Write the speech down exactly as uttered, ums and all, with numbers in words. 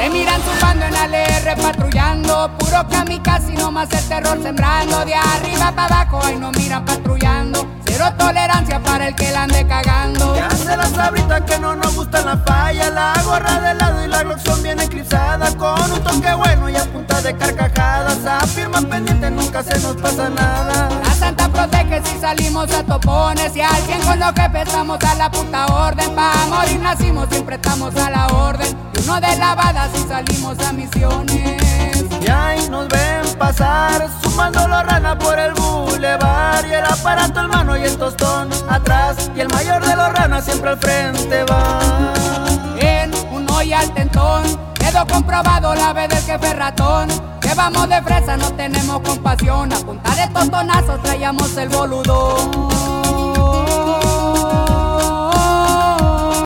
Me miran zumbando en L R patrullando, puro kamikaze y nomás el terror sembrando. De arriba para abajo ahí nos miran patrullando, cero tolerancia para el que la ande cagando. Ya se la sabrita que no nos gusta la falla, la gorra de lado y la Glock son bien eclipsada, con un toque bueno y a punta de carcajadas. Afirma pendiente, nunca se nos pasa nada. La santa protege si salimos a topones, y al cien con lo que pesamos a la puta orden. Pa' morir nacimos, siempre estamos a la orden, y uno de lavada si salimos a misiones. Y ahí nos ven pasar, sumando los ranas por el bulevar, y el aparato en mano y el tostón atrás, y el mayor de los ranas siempre al frente va. En un hoy al tentón, quedó comprobado la vez del jefe ratón, que vamos de fresa, no tenemos compasión, a punta de tostonazos traíamos el boludón.